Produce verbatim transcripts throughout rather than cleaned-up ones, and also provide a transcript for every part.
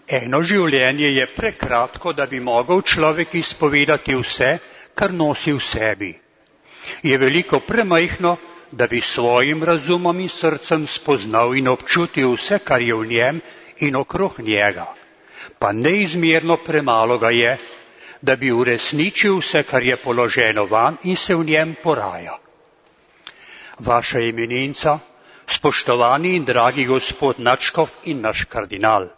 Eno življenje je prekratko, da bi mogel človek izpovedati vse, kar nosi v sebi. Je veliko premajhno, da bi svojim razumom in srcem spoznal in občutil vse, kar je v njem in okrog njega. Pa neizmerno premalo ga je, da bi uresničil vse, kar je položeno van in se v njem poraja. Vaša eminenca, spoštovani in dragi gospod nadškof in naš kardinal.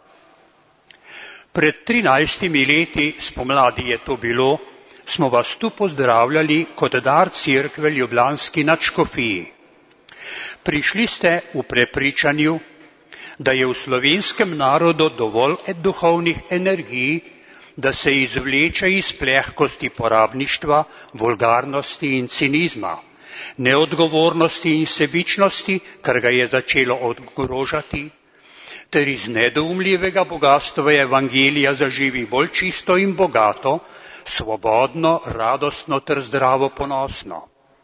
Pred trinajstimi leti, spomladi je to bilo, smo vas tu pozdravljali kot dar Cerkve ljubljanski nadškofiji. Prišli ste v prepričanju, da je v slovenskem narodu dovolj duhovnih energij, da se izvleče iz plehkosti porabništva, vulgarnosti in cinizma, neodgovornosti in sebičnosti, kar ga je začelo ogrožati, ter iz nedoumljivega bogatstva evangelija zaživi bolj čisto in bogato, svobodno, radostno ter zdravo ponosno.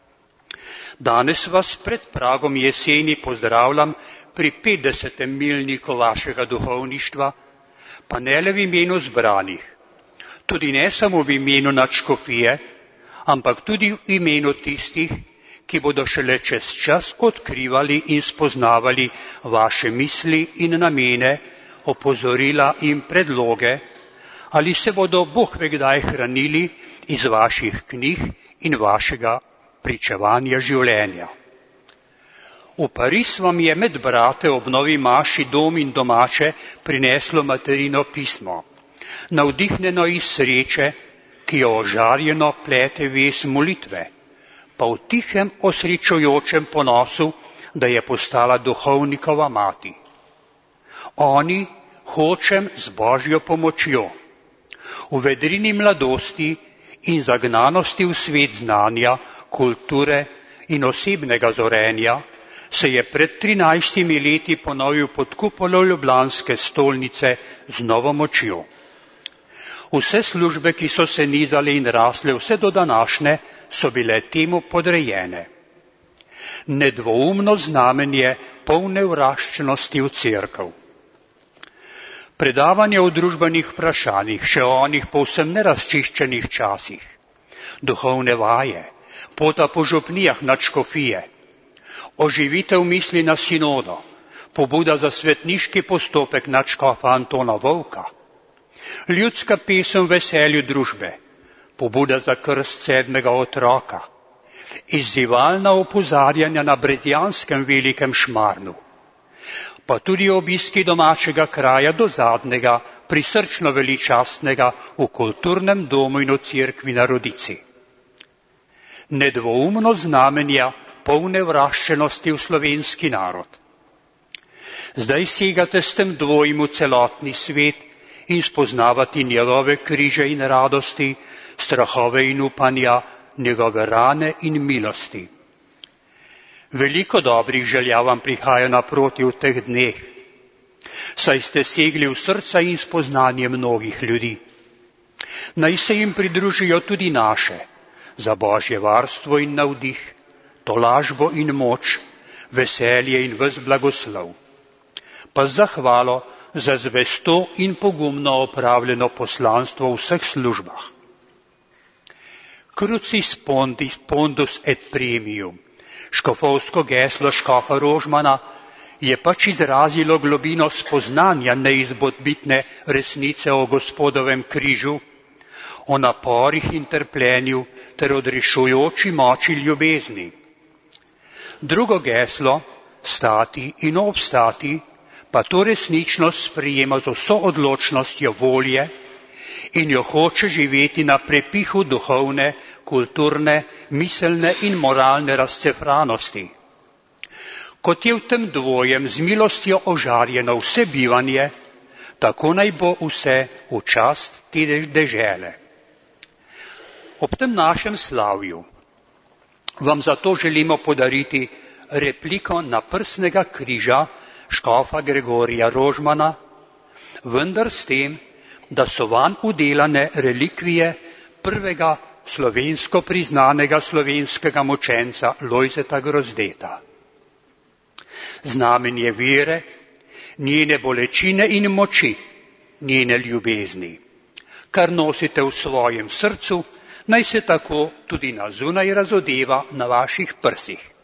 Danes vas pred pragom jeseni pozdravljam pri petdesetem milniku vašega duhovništva, pa ne le v imenu zbranih, tudi ne samo v imenu nadškofije, ampak tudi v imenu tistih, ki bodo šele čez čas odkrivali in spoznavali vaše misli in namene, opozorila in predloge, ali se bodo Bog ve kdaj hranili iz vaših knjig in vašega pričevanja življenja. V Pariz vam je med brate ob novi maši dom in domače prineslo materino pismo, navdihnjeno iz sreče, ki jo ožarjeno plete vez molitve, pa v tihem osrečujočem ponosu, da je postala duhovnikova mati. Oni, hočem z Božjo pomočjo, v vedrini mladosti in zagnanosti v svet znanja, kulture in osebnega zorenja, se je pred trinajstimi leti ponovil pod kupolo ljubljanske stolnice z novo močjo. Vse službe, ki so se nizale in rasle vse do današnje, so bile temu podrejene. Nedvoumno znamenje polne vraščenosti v cerkev. Predavanje o družbenih vprašanjih, še o onih povsem nerazčiščenih časih, duhovne vaje, pota po župnijah nadškofije, oživitev misli na sinodo, pobuda za svetniški postopek nadškofa Antona Vovka, ljudska pesem veselju družbe, pobuda za krst sedmega otroka, izzivalna opozarjanja na brezjanskem velikem Šmarnu, pa tudi obiski domačega kraja do zadnjega, prisrčno veličastnega v kulturnem domu in v cerkvi na Rodici. Nedvoumno znamenja polne vraščenosti v slovenski narod. Zdaj segate s tem dvojim v celotni svet in spoznavati njegove križe in radosti, strahove in upanja, njegove rane in milosti. Veliko dobrih želja vam prihaja naproti v teh dneh, saj ste segli v srca in spoznanje mnogih ljudi. Naj se jim pridružijo tudi naše, za Božje varstvo in navdih, tolažbo in moč, veselje in ves blagoslov. Pa zahvalo za zvesto in pogumno opravljeno poslanstvo v vseh službah. Crucis pondis pondus et premium, škofovsko geslo škofa Rožmana, je pač izrazilo globino spoznanja neizpodbitne resnice o Gospodovem križu, o naporih in trpljenju ter odrešujoči moči ljubezni. Drugo geslo, stati in obstati, pa to resničnost sprejema z vso odločnostjo volje in jo hoče živeti na prepihu duhovne, kulturne, miselne in moralne razcefranosti. Kot je v tem dvojem z milostjo ožarjeno vse bivanje, tako naj bo vse v čast te dežele. Ob tem našem slavju vam zato želimo podariti repliko na prsnega križa škofa Gregorija Rožmana, vendar s tem, da so vanj udelane relikvije prvega slovensko priznanega slovenskega mučenca Lojzeta Grozdeta. Znamenje vere, njene bolečine in moči, njene ljubezni. Kar nosite v svojem srcu, naj se tako tudi na zunaj razodeva na vaših prsih.